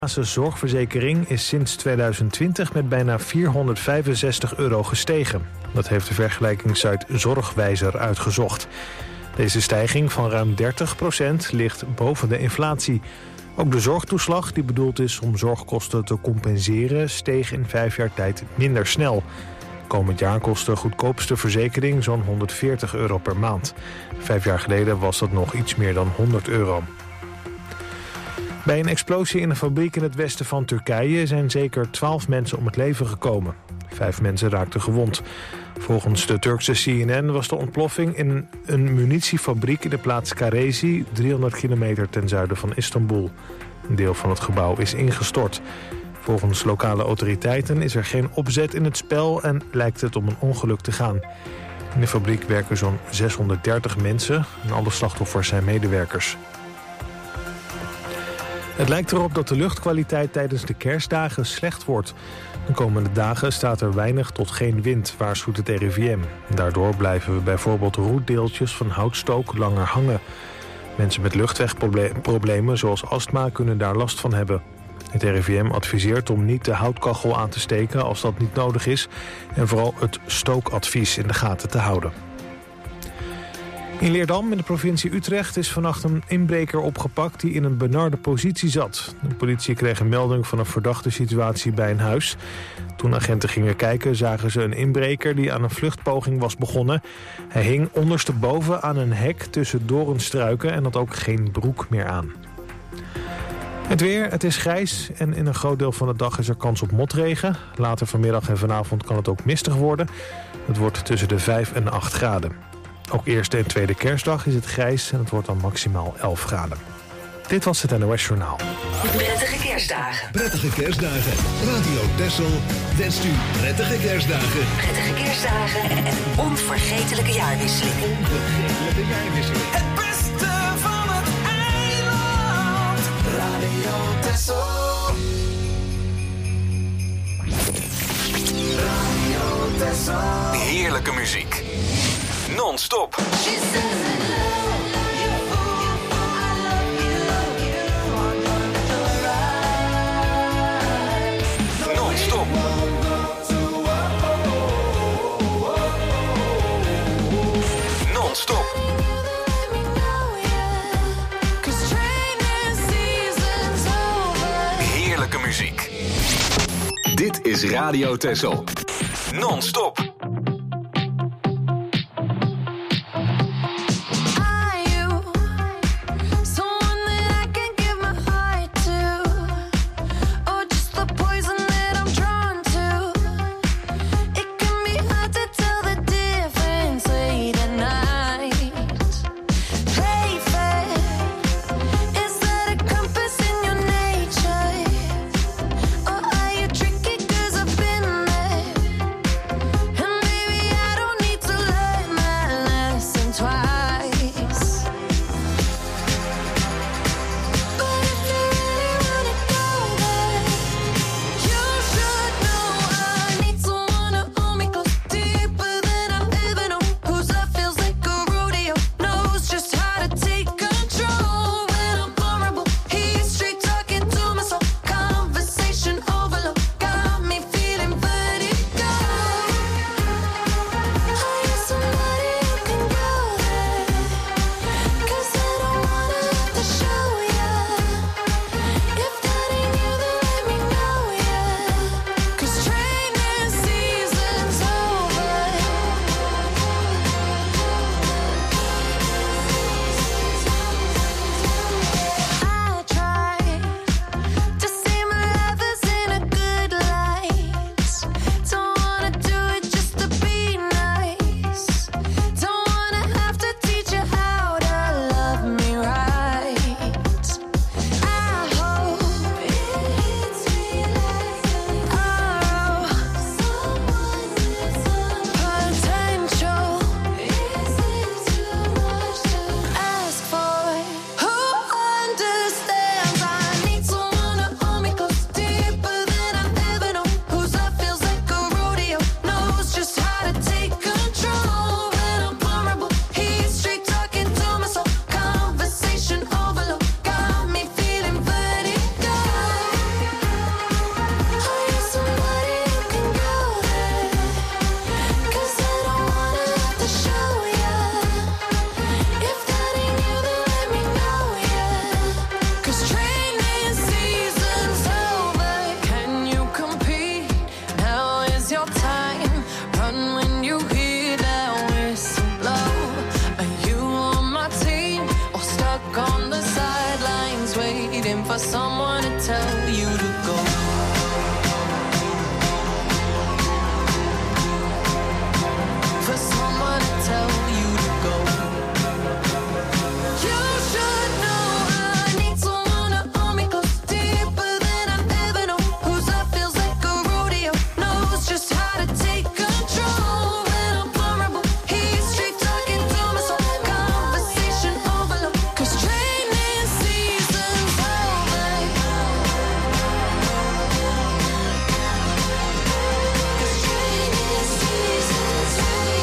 De zorgverzekering is sinds 2020 met bijna €465 gestegen. Dat heeft de vergelijkingssite Zorgwijzer uitgezocht. Deze stijging van ruim 30% ligt boven de inflatie. Ook de zorgtoeslag, die bedoeld is om zorgkosten te compenseren, steeg in 5 jaar tijd minder snel. Komend jaar kost de goedkoopste verzekering zo'n €140 per maand. 5 jaar geleden was dat nog iets meer dan €100. Bij een explosie in een fabriek in het westen van Turkije zijn zeker 12 mensen om het leven gekomen. 5 mensen raakten gewond. Volgens de Turkse CNN was de ontploffing in een munitiefabriek in de plaats Karesi, 300 kilometer ten zuiden van Istanbul. Een deel van het gebouw is ingestort. Volgens lokale autoriteiten is er geen opzet in het spel en lijkt het om een ongeluk te gaan. In de fabriek werken zo'n 630 mensen en alle slachtoffers zijn medewerkers. Het lijkt erop dat de luchtkwaliteit tijdens de kerstdagen slecht wordt. De komende dagen staat er weinig tot geen wind, waarschuwt het RIVM. Daardoor blijven bijvoorbeeld roetdeeltjes van houtstook langer hangen. Mensen met luchtwegproblemen zoals astma kunnen daar last van hebben. Het RIVM adviseert om niet de houtkachel aan te steken als dat niet nodig is en vooral het stookadvies in de gaten te houden. In Leerdam in de provincie Utrecht is vannacht een inbreker opgepakt die in een benarde positie zat. De politie kreeg een melding van een verdachte situatie bij een huis. Toen agenten gingen kijken zagen ze een inbreker die aan een vluchtpoging was begonnen. Hij hing ondersteboven aan een hek tussen doornstruiken en had ook geen broek meer aan. Het weer, het is grijs en in een groot deel van de dag is er kans op motregen. Later vanmiddag en vanavond kan het ook mistig worden. Het wordt tussen de 5 en 8 graden. Ook eerste en tweede kerstdag is het grijs en het wordt dan maximaal 11 graden. Dit was het NOS Journaal. Prettige kerstdagen. Prettige kerstdagen. Radio Texel wenst u prettige kerstdagen. Prettige kerstdagen en een onvergetelijke jaarwisseling. Het beste van het eiland. Radio Texel. Radio Texel. Heerlijke muziek. Non-stop. Non-stop. Non-stop. Heerlijke muziek. Dit is Radio Texel. Non-stop. Tricky 'cause I've been there. you to go. For someone to tell you to go. You should know I need someone to hold me close, deeper than I've ever known. Whose love feels like a rodeo, knows just how to take control. When I'm vulnerable, he's straight talking to my soul. Conversation overload, 'cause training season's over. 'Cause training season's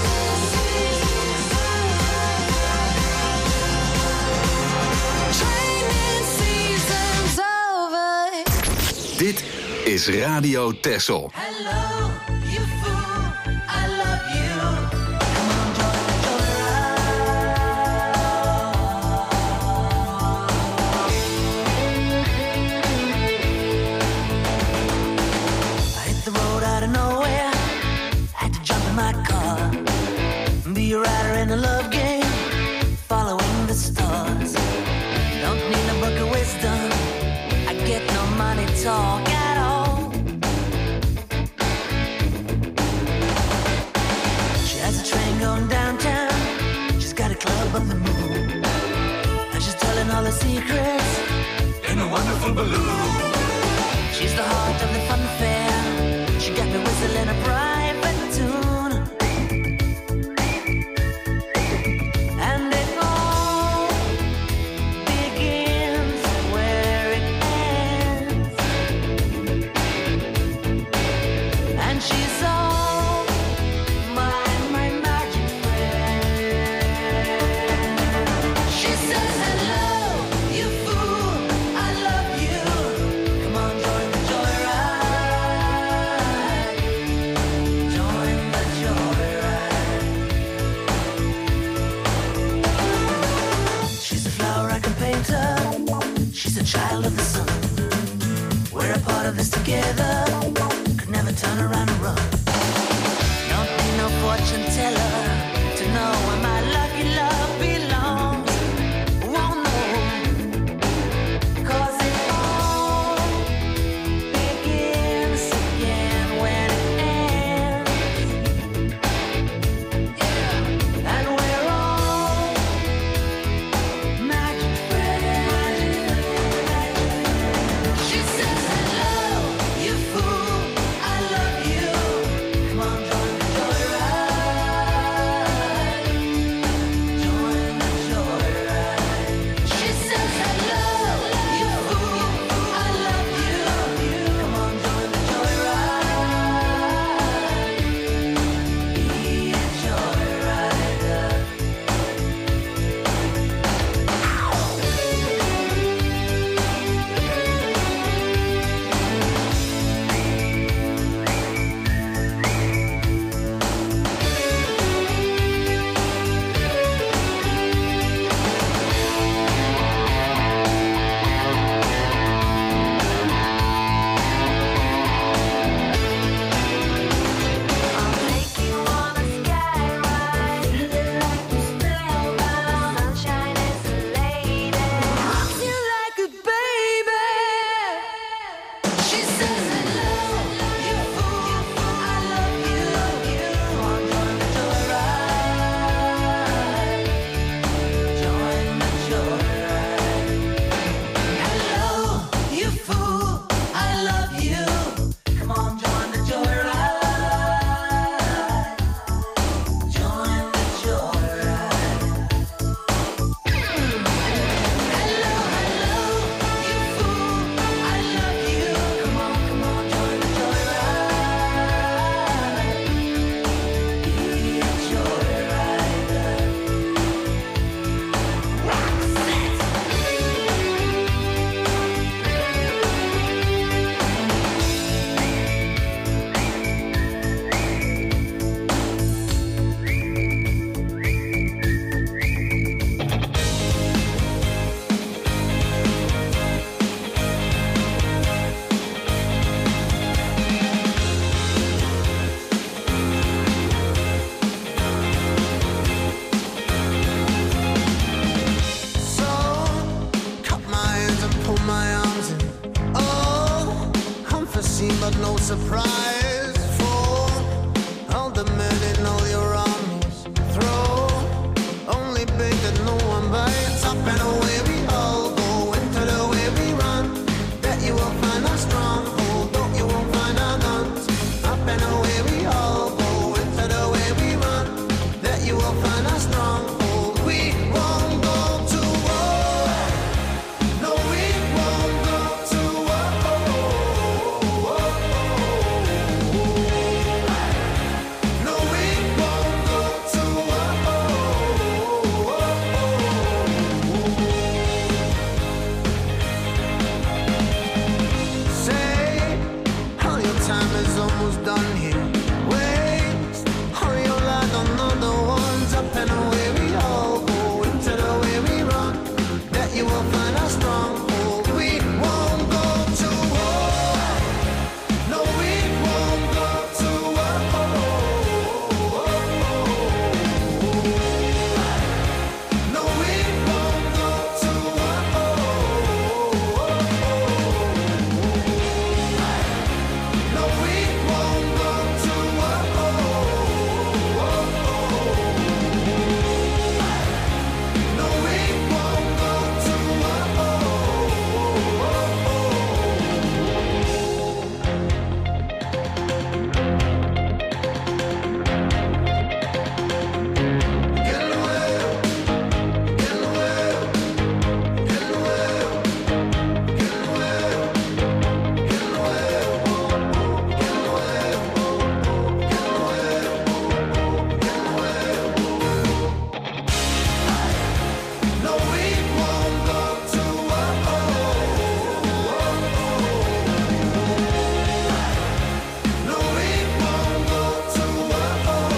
over. Dit is Radio Texel. Hello, you fool, I love you. Come on, join the joyride. I hit the road out of nowhere, had to jump in my car, be a rider in a love game, following the stars. Don't need a book of wisdom, I get no money talk at all. She has a train going downtown, she's got a club on the moon, and she's telling all her secrets in a wonderful balloon. She's the heart of the fun fair, she got me whistling a private tune. And it all begins where it ends. And she's all my magic friend. She says, hello, you fool, I love you. Come on, join the joyride. Join the joyride. She's a flower I can paint her. She's a child of the sun. We're a part of this together. Could never turn around and run. Don't need no fortune teller to know where my lucky love belongs. Won't know, 'cause it all begins again when it ends. Yeah. And we're all magic friends. She says, hello, you fool, I love you. Come on, join the joyride. Join the joyride. She says, hello, you fool, I love you. Come on, join the joyride. Be a joyrider. I'll take you on a sky ride, feeling like you're spellbound. Sunshine is a lady, rocks you like a baby. She says, hello, you fool, I love you. Come on, join the joyride. Join the joyride. Hello, you fool, I love you. Come on, join the joyride. Join the joyride. Hello, you fool, I love you. Come on, seen but no surprise for all the men in all your armies. Throw only big that no one bites. Up and away we all go, into the way we run. Bet you will find us strong, although you won't find our guns. Up and away we all go, into the way we run. That you will find us strong, we won't go to war. No, we won't go to war. No, we won't go to war. Say, all your time is almost done here. Waste all your life on other ones. Up and away we all go, into the way we run. That you will find us strong. We won't go to war. No, we won't go to war. No, we won't go to war. No, we won't go to war. No, we won't go to war. Get away, get away, get away, get away, get away, get away, get away. No, we won't go to war. No, we won't go to war.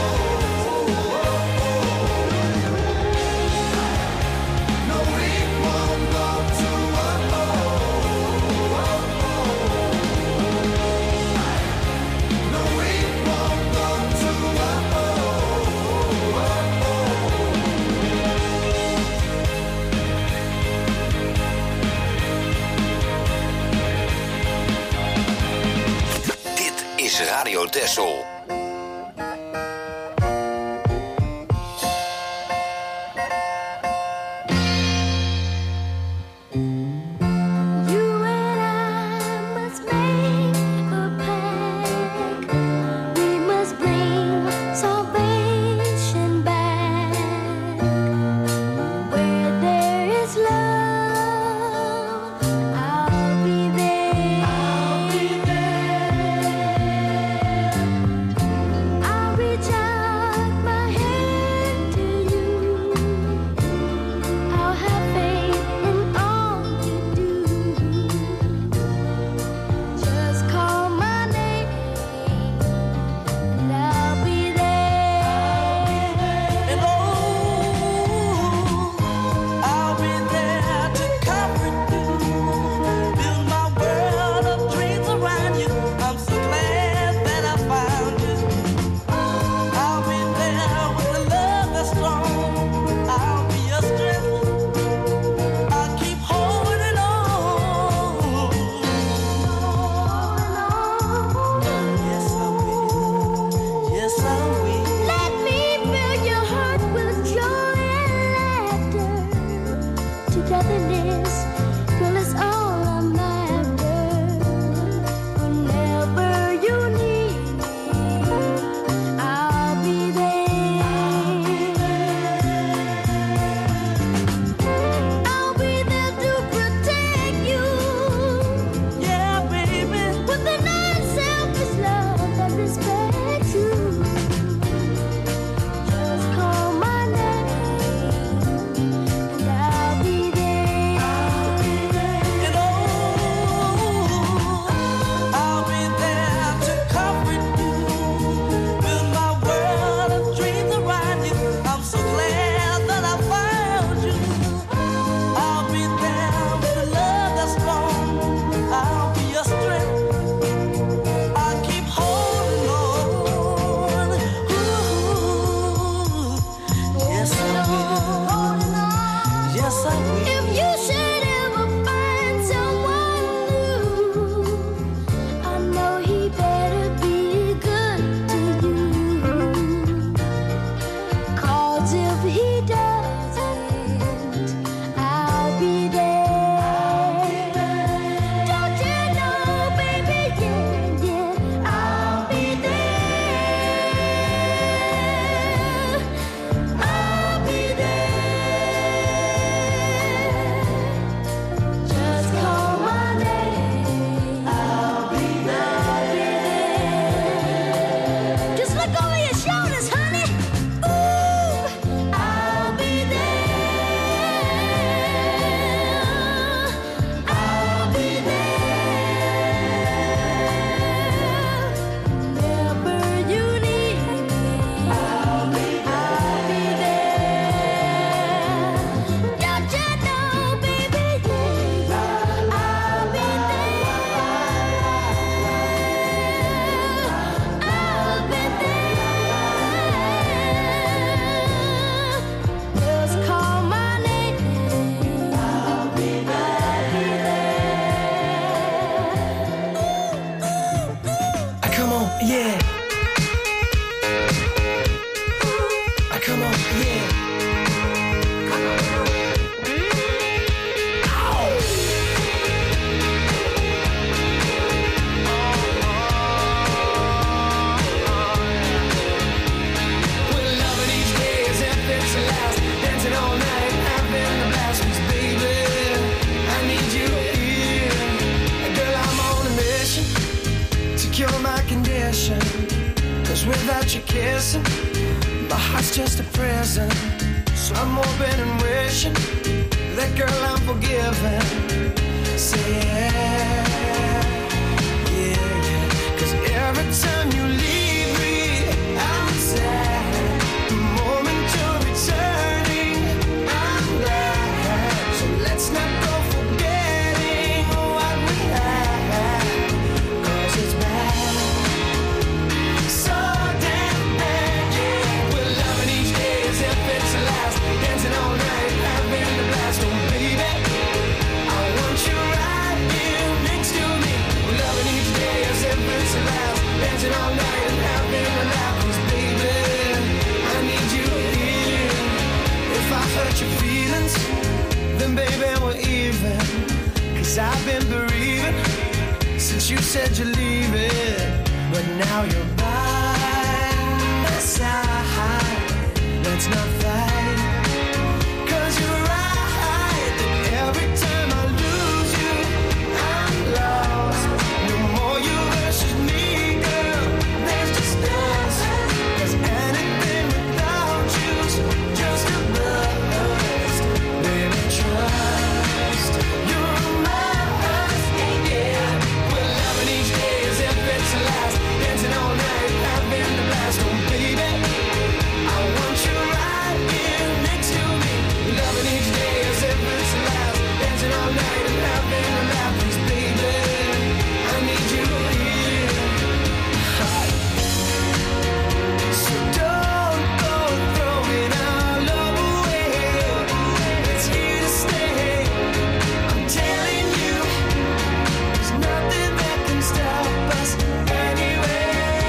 No, we won't go to war. No, we won't go to war. Dit is Radio Texel. You and I must make a pact. We must bring salvation back. Where there is love, I'll be there. 'Cause without you kissing, my heart's just a prison. So I'm hoping and wishing that girl I'm forgiven. Say yeah, yeah, yeah. 'Cause every time you leave me, I'm sad. Momentary turning, I'm glad. So let's not go forgetting what we had. 'Cause it's bad, so damn bad, yeah. We're loving each day as if it's the last. Dancing all night, having the blast. Oh baby, I want you right here next to me. We're loving each day as if it's the last. Dancing all night and having a laugh. 'Cause baby, I need you here. If I hurt your feelings, then baby we're even. 'Cause I've been bereaving since you said you're leaving. But now you're by my side. Let's not fight. 'Cause you're right that every time I lose you, I'm lost. No more you versus me, girl. There's just us. 'Cause anything without you's just a bust. Baby, trust. You're mine, yeah. We're loving each day as if it's the last. Dancing all night, having the blast. Oh baby, I want you right here next to me. Loving each day as if it's the last. Dancing all night and having a laugh. 'Cause baby, I need you here. So don't go throwing our love away. It's here to stay. I'm telling you, there's nothing that can stop us anyway.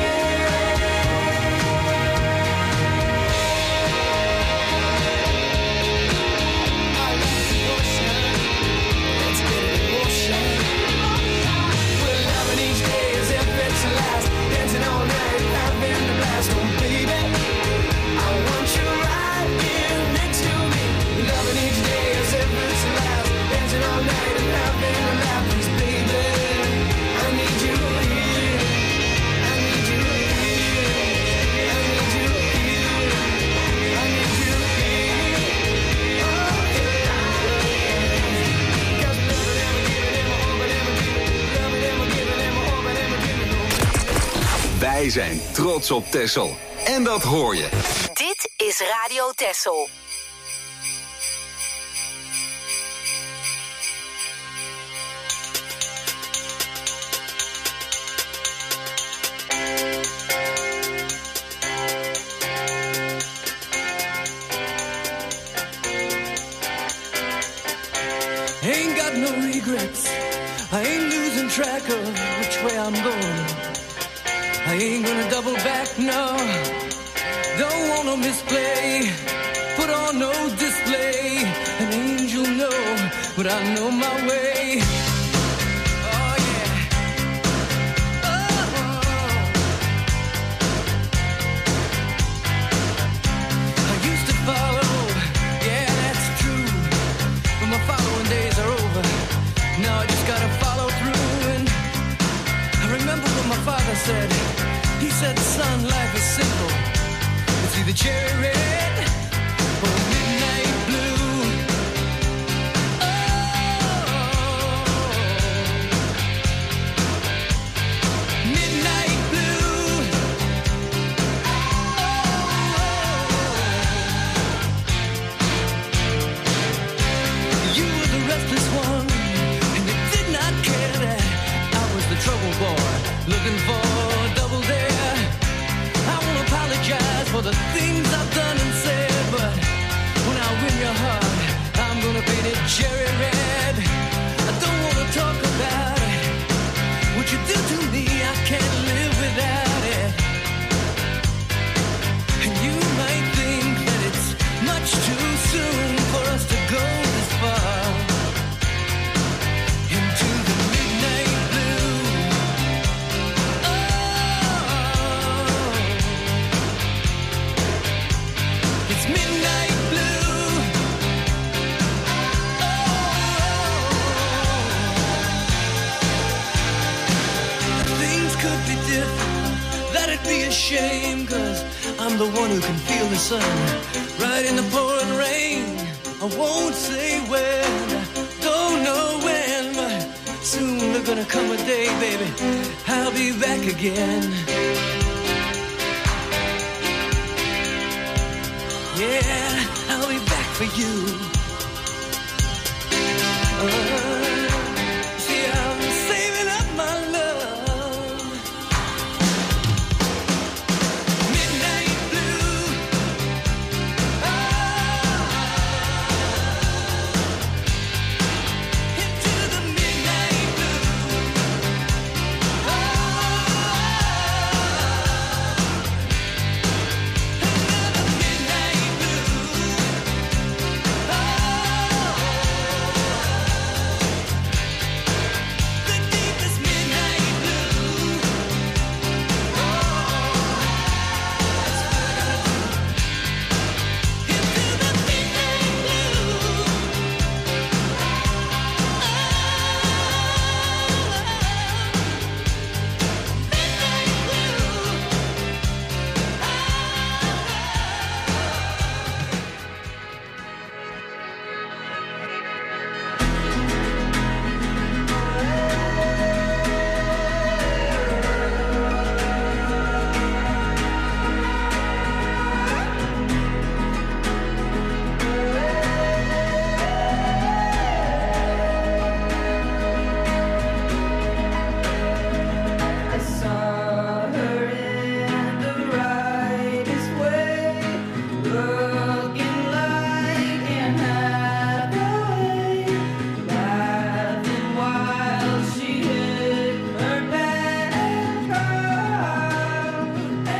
I love the ocean. Let's get in motion. We're loving each day as if it's the last. Dancing all night, having the blast. Oh baby, I want you right here next to me. Loving each day as if it's the last. Dancing all night and having a laugh. 'Cause baby, I need you here. I need you here. I need you here. I need you here. Oh yeah. 'Cause loving and giving and hoping and dreaming. Loving and giving and hoping and dreaming. Wij zijn trots op Texel. En dat hoor je. Dit is Radio Texel. Ain't got no regrets. I ain't losing track of which way I'm going. I ain't gonna double back, no. Don't wanna misplay. Put on no display. An angel, no, but I know my way. Oh yeah. Oh. I used to follow, yeah, that's true. But my following days are over. Now I just gotta follow through. And I remember what my father said. He said, son, life is simple. It's either cherry red or midnight blue. Oh, midnight blue. You were the restless one, and you did not care that I was the trouble boy, looking for double dare. I won't apologize for the things I've done and said, but when I win your heart, I'm gonna paint it cherry red. I don't wanna talk about it. What you do to me, I can't live without it. And you might think that it's much too soon for us to go this far into the midnight blue. Oh, it's midnight blue. Oh, things could be different. That it be a shame, 'cause I'm the one who can feel the sun right in the pouring rain. I won't say when, don't know when, but soon there's gonna come a day, baby, I'll be back again. Yeah, I'll be back for you. See, I'm saving up my love. Midnight blue. Into the midnight blue. Another midnight blue. The deepest midnight blue. That's what I gotta do. Into the midnight blue. I saw her in the rightest way, looking like Anne Hathaway, laughing while she hit her bed and cried,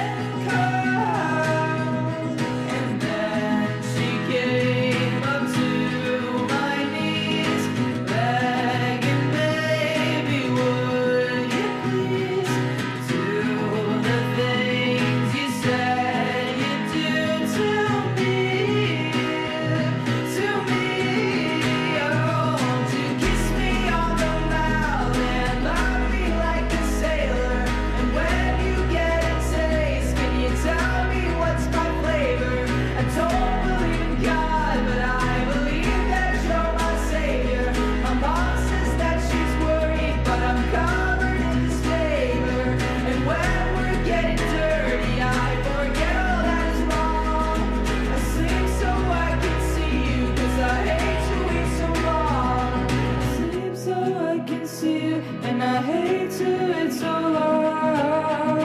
and then she came up to my knees, begging, baby, would you please do the things you said you'd do to me, oh, to kiss me on the mouth and love me like a sailor, and when you get a taste, can you tell me what's my flavor? I don't believe in God, but I believe that you're my savior. My mom says that she's worried, but I'm covered in this favor. And when we're getting dirty, I forget all that is wrong. I sleep so I can see you, 'cause I hate to wait so long. I sleep so I can see you, and I hate to wait so long.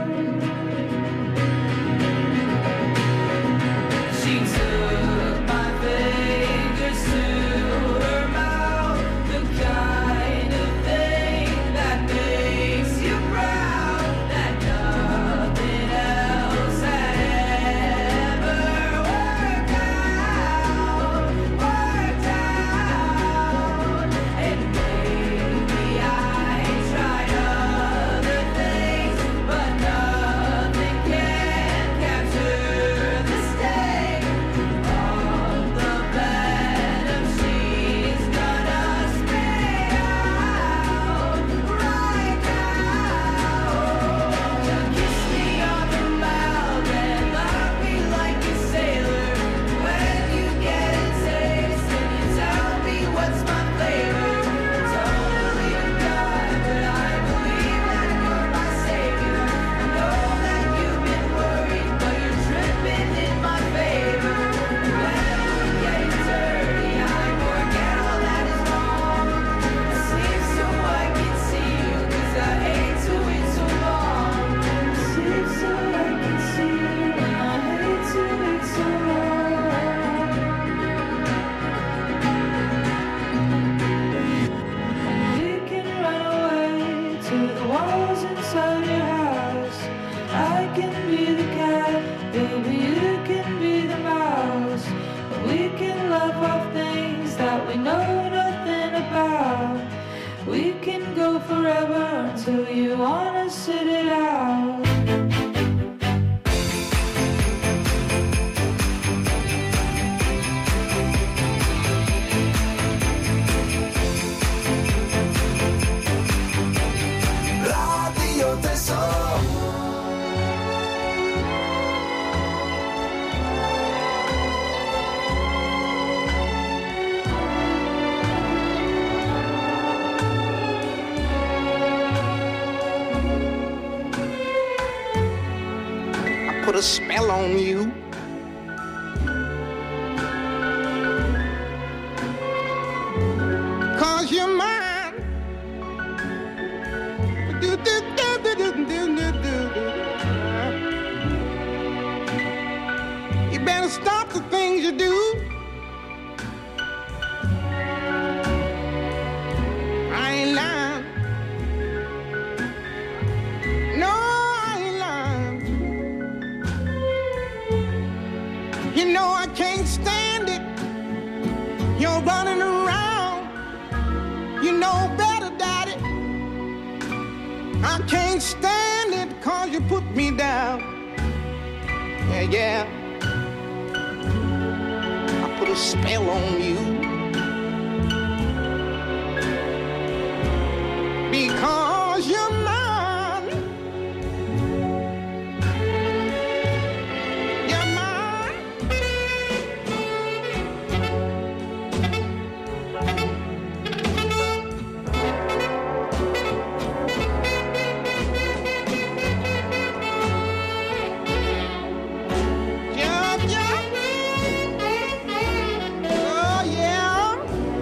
She took my fingers to her mouth, the kind of thing that makes you proud, that nothing else had ever worked out. And maybe I tried other things, but nothing can capture the sting of the venom she's gonna spit out right now. To kiss me on the mouth and love me like a sailor. When you get a taste, can you tell me what's my flavor? Don't believe in God, but I believe that you're my savior. I know that you've been worried, but you're tripping in my favor. When we're getting dirty, I forget all that is wrong. I sleep so I can see you, 'cause I hate to wait so long. I sleep so I can see you, and I hate to wait so long. You can run away to the walls inside your house. I can be the cat, baby, you can be the mouse. We can laugh off things that we know nothing about. We can go forever until you wanna sit it out. Radio Tesoro. put a spell on you. Cause you're mine. Do, do, do, do, do, do, do, do. You better stop the things you do. I ain't lying. No, I ain't lying. You know I can't stand it. You're running around. You know better, Daddy. I can't stand it 'cause you put me down. Yeah, yeah. I put a spell on you. Because you're mine. You're mine. Yeah, yeah. Oh, yeah.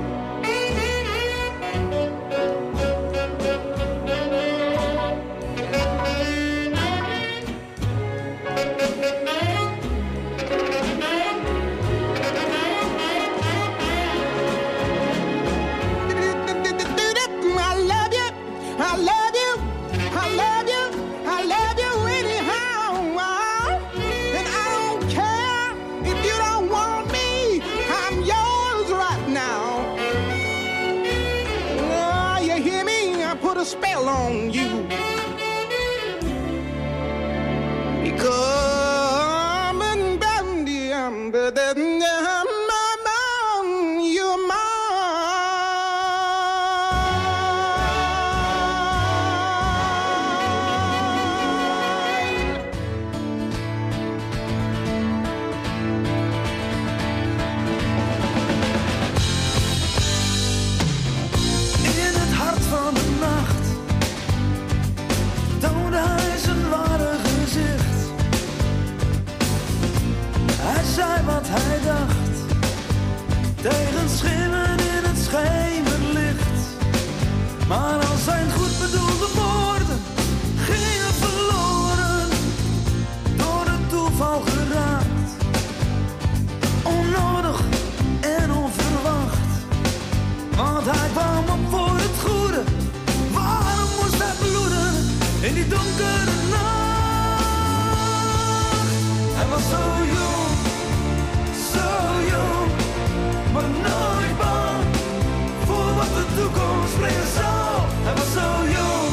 I love you, I love you, I love you, I love you anyhow. And I don't care if you don't want me, I'm yours right now. Oh, you hear me? I put a spell on you. Because you're mine. In het hart van de nacht toonde hij zijn ware gezicht. Hij zei wat hij dacht, tegen schimmen in het schemerlicht. Maar al zijn goed bedoelde woorden gingen verloren, door het toeval geraakt. Onnodig en onverwacht, want hij kwam op voor het goede. Waarom moest hij bloeden in die donkere nacht? Hij was zo jong, maar nooit bang voor wat de toekomst brengen zal. Hij was zo jong,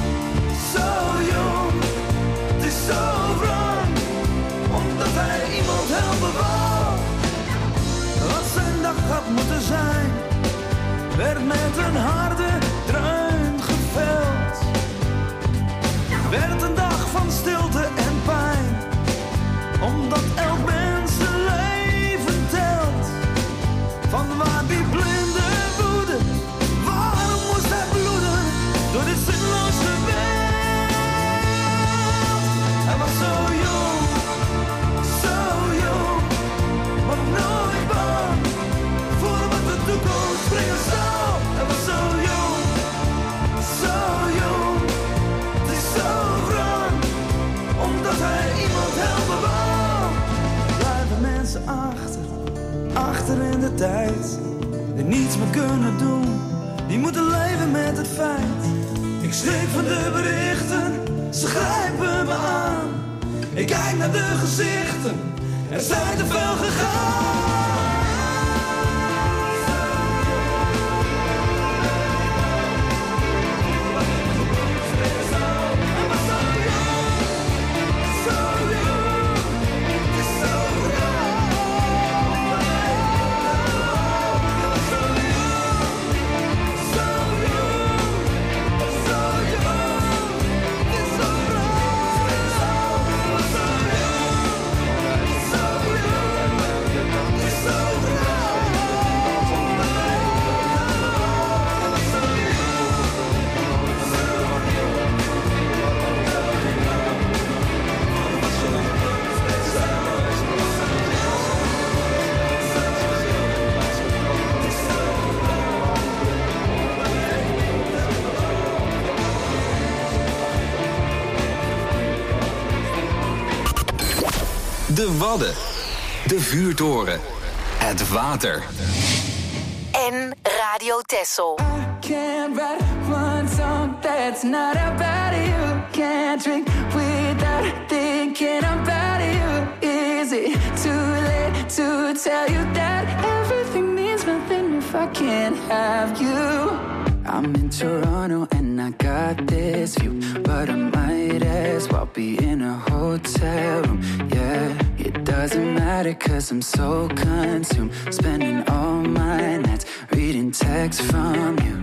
het is zo wrang, omdat hij iemand helpen wou. Wat zijn dag had moeten zijn, werd met een harde dreun geveld. Werd een dag van stilte en pijn, omdat elk mens zijn leven telt. Van waar die blinde woede, waarom moest hij bloeden door dit zinloze wereld? Hij was zo jong, maar nooit bang voor wat de toekomst brengen zal. Hij was zo jong, het is zo wrang, omdat hij iemand helpen wou. Blijven mensen achter in de tijd, die niets meer kunnen doen, die moeten leven met het feit. Ik schrik van de berichten, ze grijpen me aan. Ik kijk naar de gezichten, er zijn te veel gegaan. So De Wadden. De vuurtoren. Het water. En Radio Texel. Can't write one song that's not about you. Can't drink without thinking about you. Is it too late to tell you that everything means nothing if I can't have you? I'm in Toronto and I got this view, but I might as well be in a hotel room. Yeah, it doesn't matter 'cause I'm so consumed, spending all my nights reading texts from you.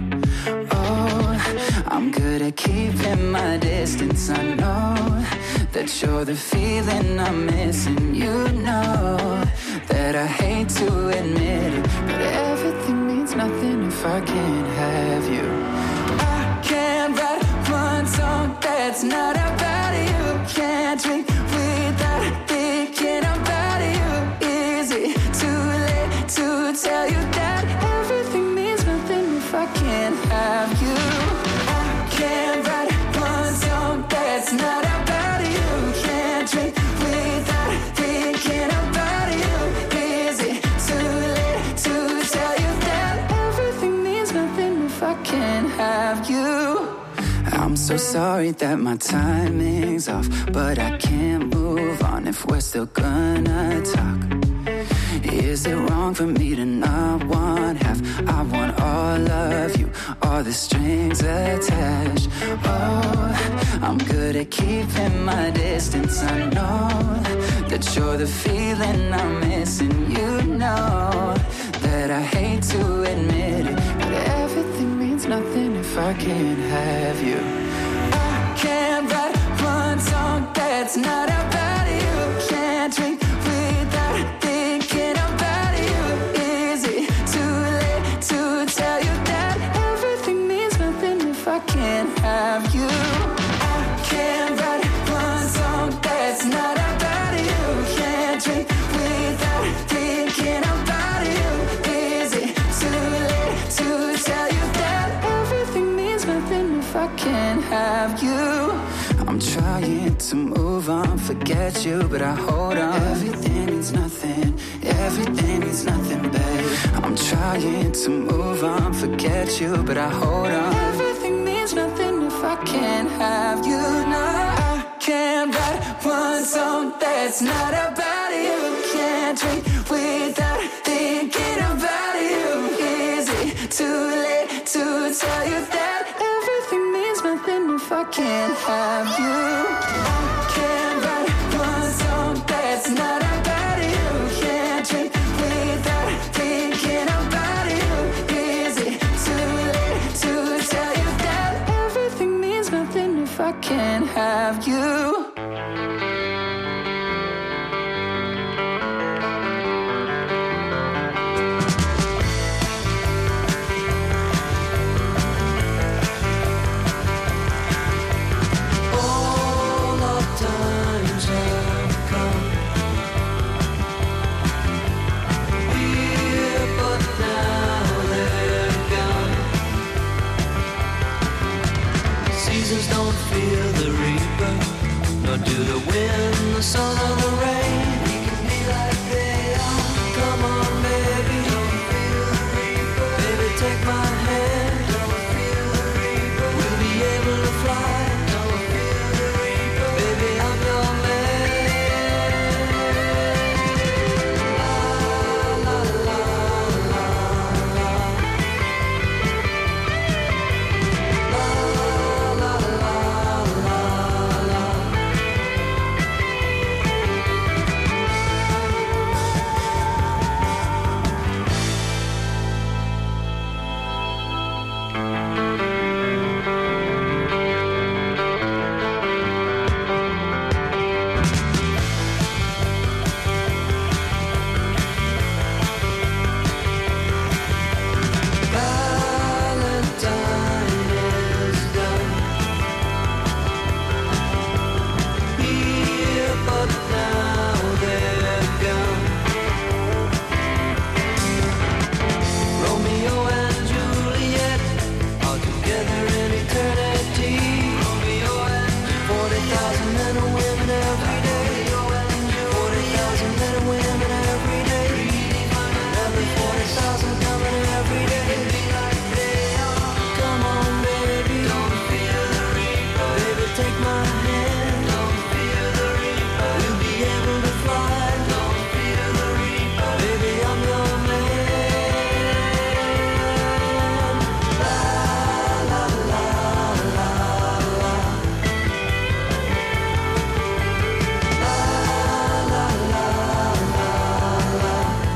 Oh, I'm good at keeping my distance. I know that you're the feeling I'm missing. You know that I hate to admit it, but everything means nothing if I can't have you. I can't write one song that's not about you. Can't drink without thinking about you. Is it too late to tell you that everything means nothing if I can't have you? I can't write one song that's not about you. Can't drink without thinking about you. Is it too late to tell you that everything means nothing if I can't have you? I'm so sorry that my timing's off, but I can't move on if we're still gonna talk. Is it wrong for me to not want half? I want all of you, all the strings attached. Oh, I'm good at keeping my distance. I know that you're the feeling I'm missing. You know that I hate to admit it, but everything means nothing if I can't have you. I can't write one song that's not about you. Can't drink without thinking about you. Is it too late to tell you that everything means nothing if I can't have you? I can't write one song that's not about you. Can't drink without thinking about you. Is it too late to tell you that everything means nothing if I can't have you? I'm trying to move on, forget you, but I hold on. Everything means nothing, everything means nothing, babe. I'm trying to move on, forget you, but I hold on. Everything means nothing if I can't have you. No, I can't write one song that's not about you. Can't drink without thinking about you. Is it too late to tell you that everything means nothing if I can't have you? I can't write one song that's not about you. Can't drink without thinking about you. Is it too late to tell you that everything means nothing if I can't have you? Don't feel the reaper, nor do the wind, the sun, or the rain. We can be like they are. Come on, baby, don't feel the reaper. Baby, take my hand, don't feel the reaper. We'll be able to fly, don't feel the reaper. Baby, I'm your man. La la la la la. La la la la la. my hand. Don't fear the reaper. We'll be able to fly. Don't fear the reaper. Baby, I'm your man. La la la la la. La la la la la.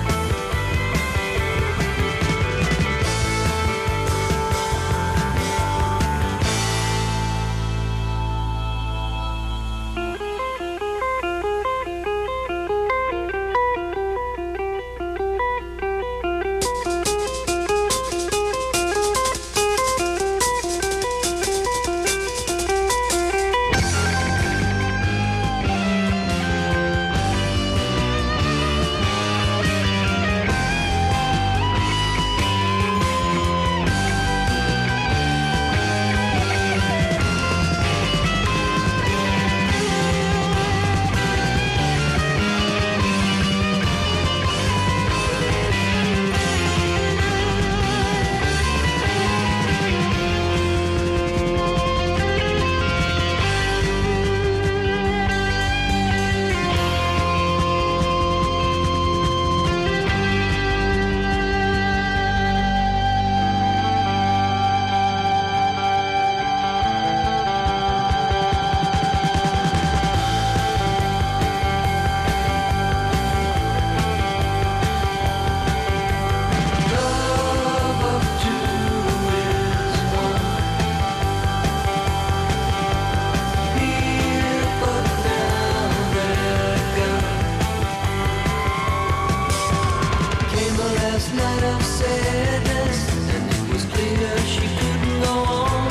Night of sadness, and it was clear she couldn't go on.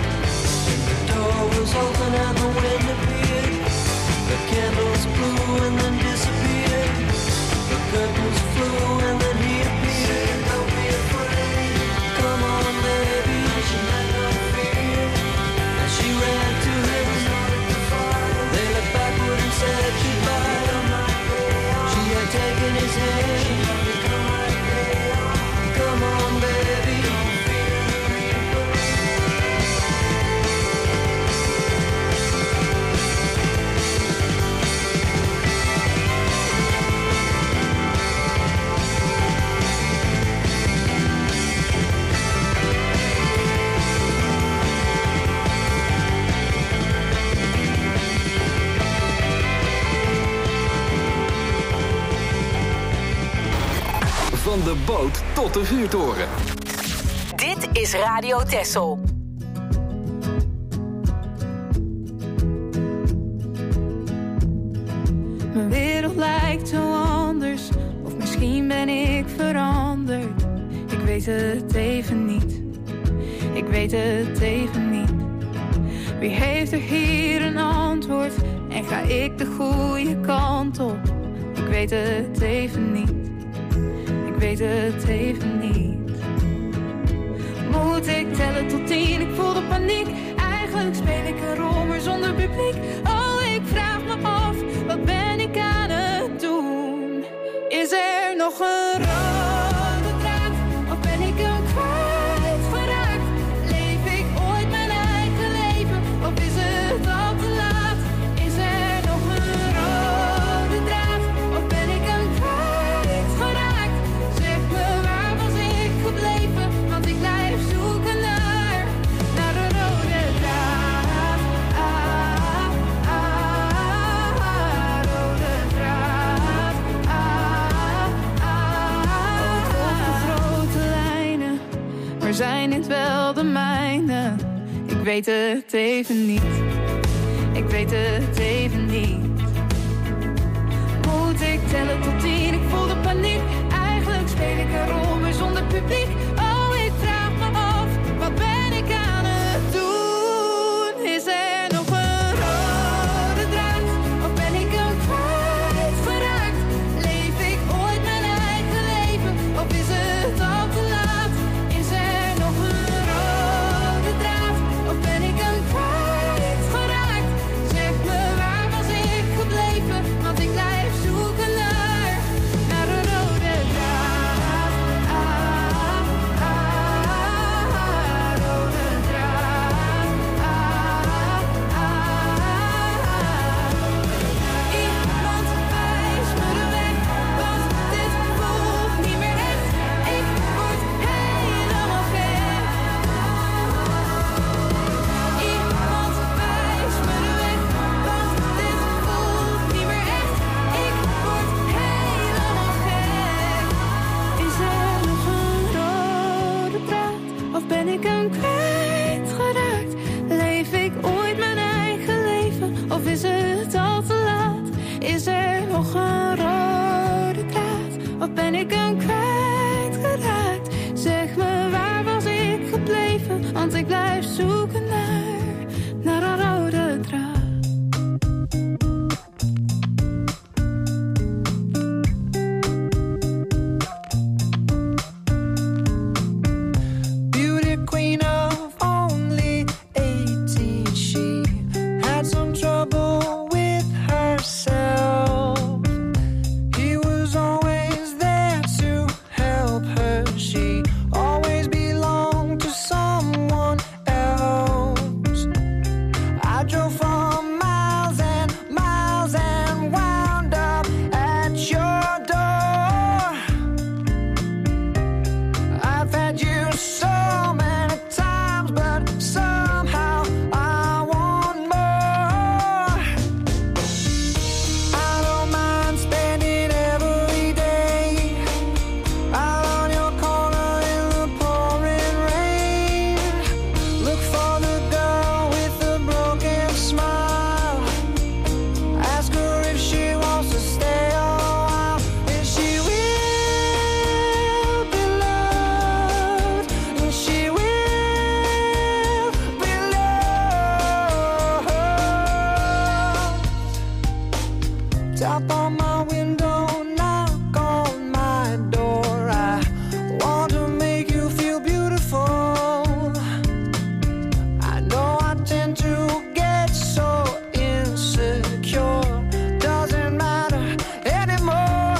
The door was open and the wind appeared. The candles blew and then disappeared. The curtains flew and then he appeared. Don't be afraid, come on baby. She had no fear, and she ran to him. They looked backward and said goodbye. She had taken his hand. Come on, baby. Van de boot tot de vuurtoren. Dit is Radio Texel. Mijn wereld lijkt zo anders, of misschien ben ik veranderd. Ik weet het even niet, ik weet het even niet. Wie heeft er hier een antwoord en ga ik de goede kant op? Ik weet het even niet, ik weet het even niet. Moet ik tellen tot 10, ik voel de paniek. Eigenlijk speel ik een rol, maar zonder publiek. Oh, ik vraag me af, wat ben ik aan het doen? Is er nog een rode draad, of ben ik hem kwijtgeraakt? Leef ik ooit mijn eigen leven, of is het al te laat? Is er nog een rode draad, of ben ik hem kwijtgeraakt? Zeg me, waar was ik gebleven? Want ik blijf zoeken naar een rode draad. Rode draad. Over grote lijnen, maar zijn dit wel de mijne? Ik weet het even niet, ik weet het even niet. Moet ik tellen tot 10, ik voel de paniek. Eigenlijk speel ik een rol, maar zonder publiek. Oh, ik vraag me af, wat ben ik aan het doen? Is er nog een rode draad, of ben ik hem kwijtgeraakt? Leef ik ooit mijn eigen leven, of is het al te laat? Is er nog een rode draad, of ben ik hem kwijtgeraakt? Zeg me, waar was ik gebleven? Want ik blijf zoeken naar een rode draad. drove for miles and miles and wound up at your door. I've had you so many times, but somehow I want more. I don't mind spending every day out on your corner in the pouring rain. Look for the girl with the broken smile. Ask her if she wants to stay a while. And she will be loved. And she will be loved. Tap on my window, knock on my door. I want to make you feel beautiful. I know I tend to get so insecure. Doesn't matter anymore.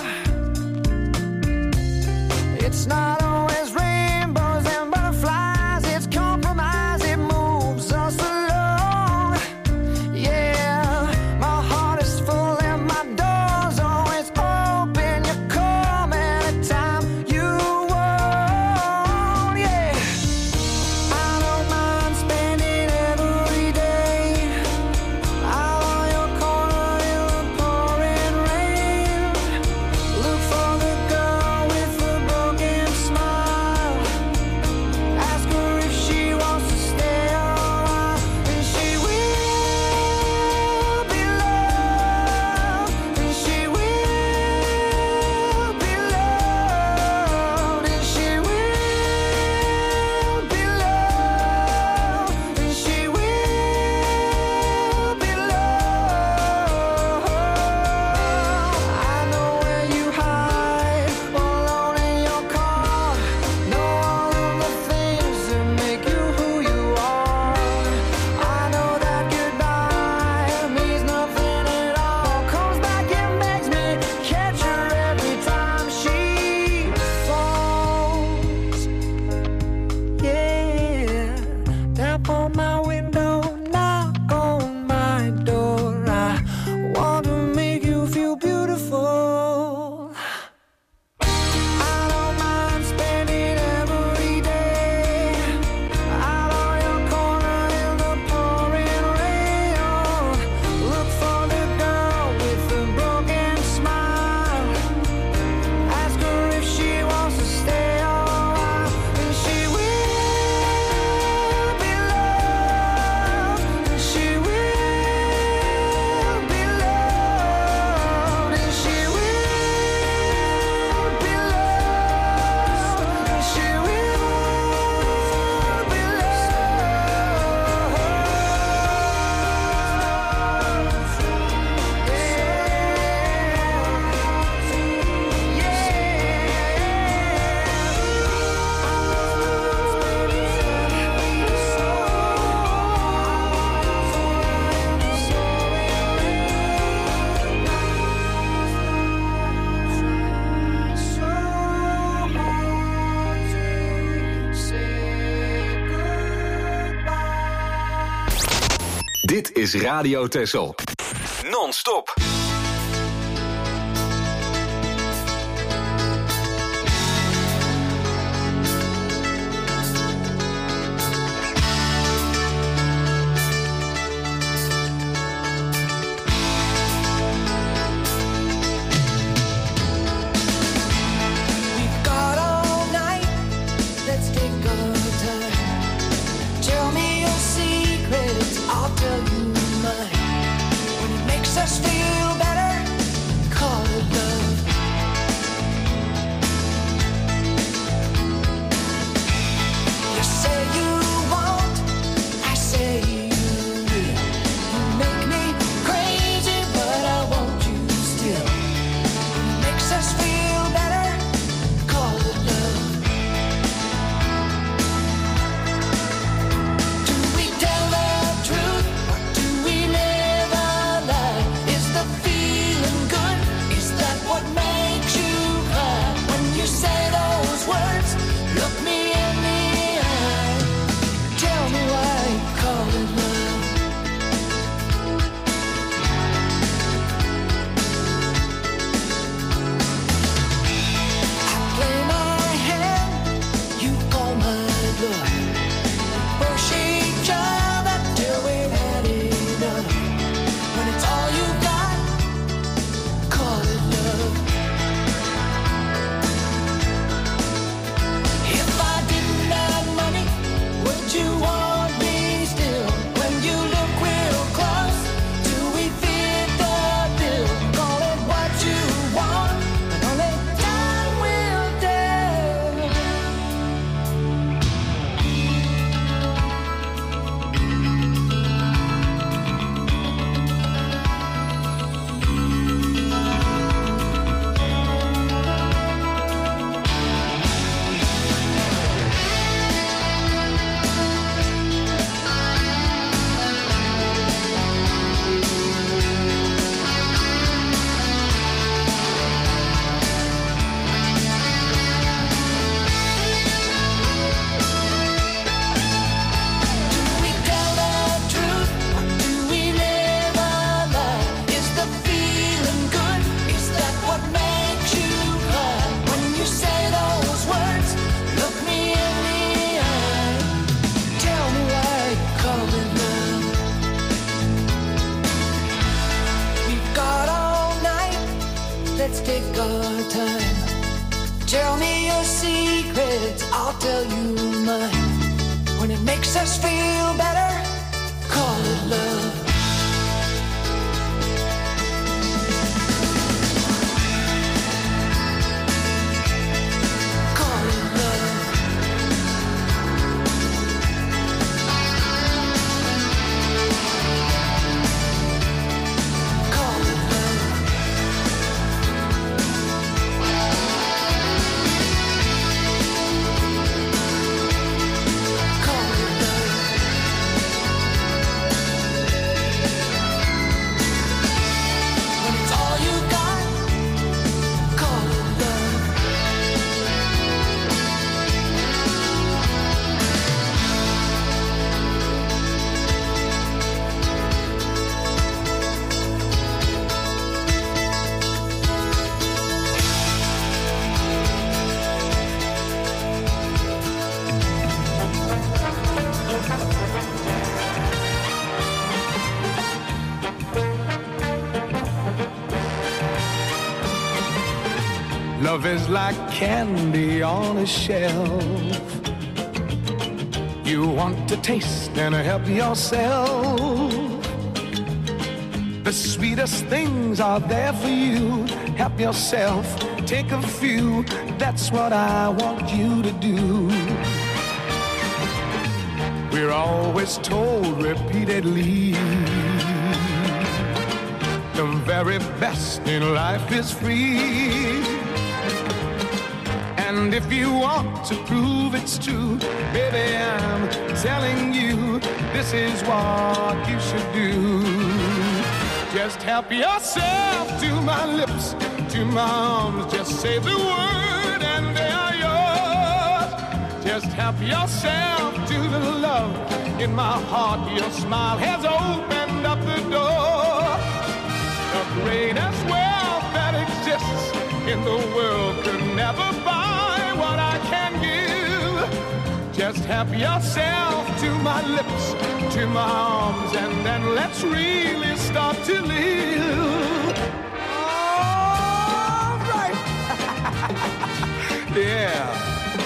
It's not always rainbows and butterflies. It's compromise. It moves us along. Yeah, my heart is full and my door's always open. You come anytime you want. Yeah, I don't mind spending every day out on your corner in the pouring rain. Look for the girl with the broken smile. Ask her if she wants to stay a while. And she will be loved. And she will be loved. And she will be loved. And she will be loved. I know where you hide, alone in your car. Know all of the things that make you who you are. I know that goodbye means nothing at all. Comes back and begs me, catch her every time she falls. Yeah, tap on my window, knock on my door. I want to make you feel beautiful. I don't mind spending every day out on your corner in the pouring rain. Oh, look for the girl with the broken smile. Ask her if she wants to stay a while. And she will be loved. And she will be loved. And she will be loved. And she will be Dit is Radio Texel. Non-stop. We've got all night, let's take our time. Tell me your secrets, I'll tell you mine. When it makes us feel let's take our time. Tell me your secrets, I'll tell you mine. When it makes us feel better, call it love. Love is like candy on a shelf. You want to taste and help yourself. The sweetest things are there for you. Help yourself, take a few. That's what I want you to do. We're always told repeatedly, the very best in life is free. And if you want to prove it's true, baby, I'm telling you, this is what you should do. Just help yourself to my lips, to my arms. Just say the word and they are yours. Just help yourself to the love in my heart. Your smile has opened up the door. The greatest wealth that exists in the world could never buy what I can give. Just help yourself to my lips, to my arms, and then let's really start to live. All right. Yeah.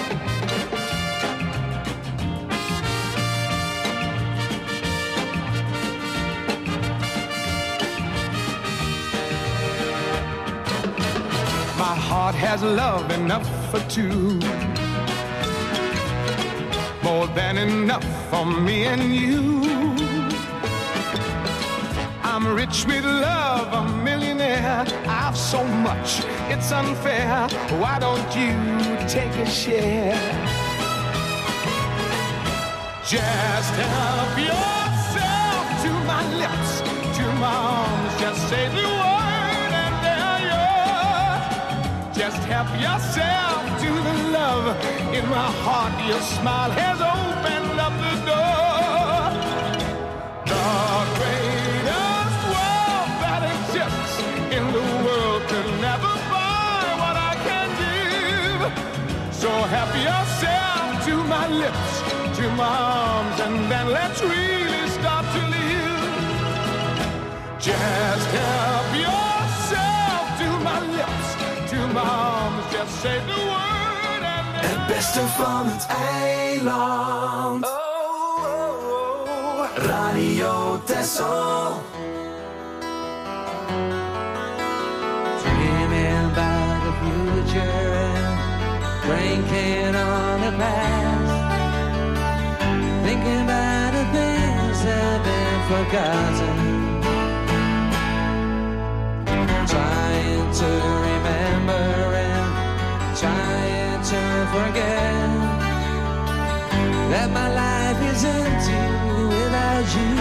My heart has love enough for two, more than enough for me and you. I'm rich with love, a millionaire. I've so much, it's unfair. Why don't you take a share? Just help yourself to my lips, to my arms. Just say the word and they're yours. Just help yourself to the love in my heart. Your smile has opened up the door. The greatest wealth that exists in the world could never buy what I can give. So help yourself to my lips, to my arms, and then let's really start to live. Just help yourself to my lips, to my arms, just say the word and Het beste van het eiland. Radio Texel. Dreaming about the future and drinking on the past. Thinking about the things that have been forgotten. Trying to remember and trying to forget that my life is empty without you.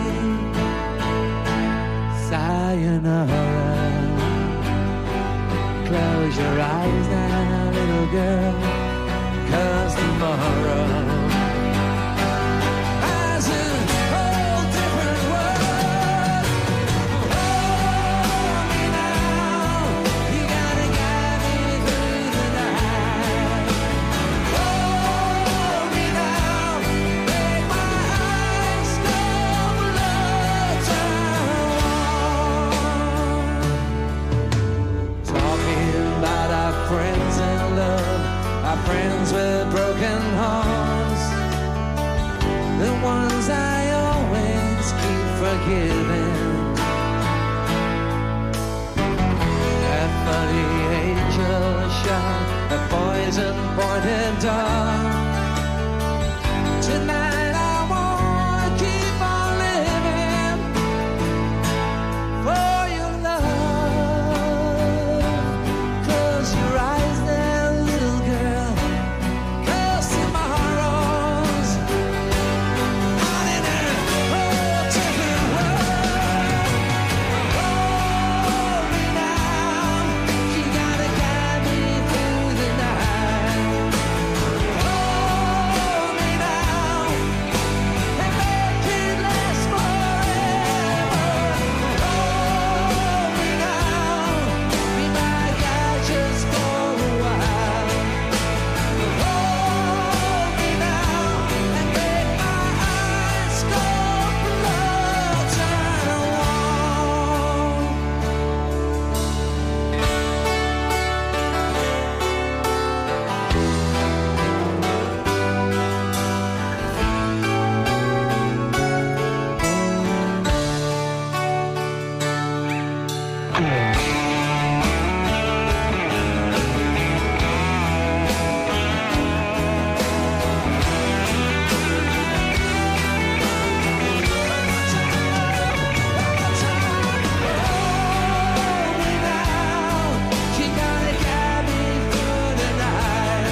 Sayonara. Close your eyes now, little girl, 'cause tomorrow has a whole different world. Hold me now, you gotta guide me through the night. Hold me now, make my eyes come blood time. Talk and dark. Tonight I wanna keep on living for your love. Close your eyes there, little girl. Cause tomorrow's not in a rotating world. Hold me now, you gotta guide me through the night. Hold me now, and make it last forever. Hold me now, be my guide just for a while. Hold me now, and make my eyes go blood turn warm. You gotta guide me through the night.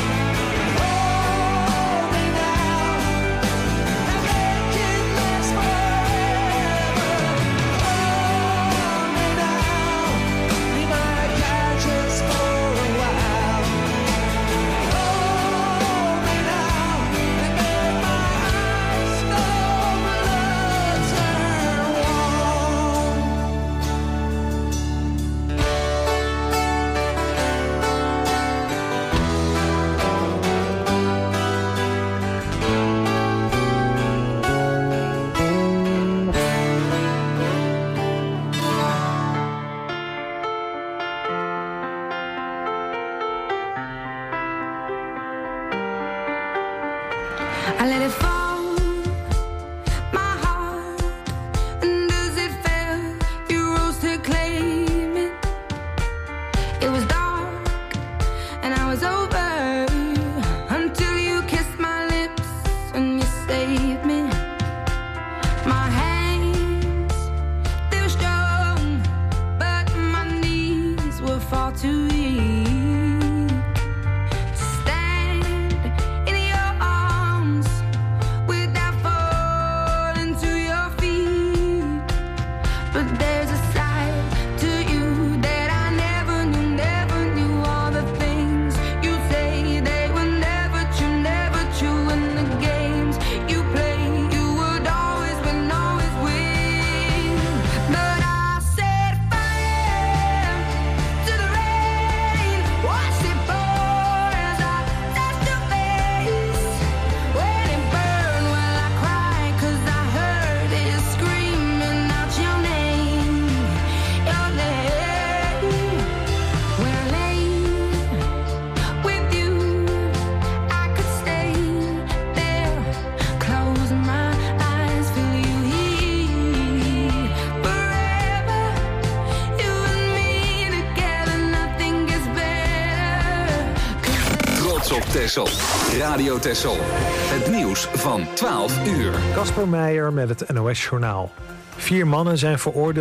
Hold me now, and make it last forever. Hold me now, be my guide just for a while. Hold me now, and make my eyes go blood turn warm. I let it fall, my heart, and as it fell, you rose to claim it. It was dark, and I was over, until you kissed my lips and you saved me. My hands, they were strong, but my knees were far too weak to stand in your arms without falling to your feet. But there's a side to you that I never knew all the things you say, they were never true, and the games you play, you would always win, but I set fire to the rain, watched it pour as I touched your face. When it burned, well I cried 'cause I heard it screaming out your name. When I lay with you, I could stay there, close my eyes, feel you here forever. You and me together, nothing gets better. Trots op Texel. Radio Texel. Het nieuws van 12 uur. Casper Meijer met het NOS-journaal. 4 mannen zijn veroordeeld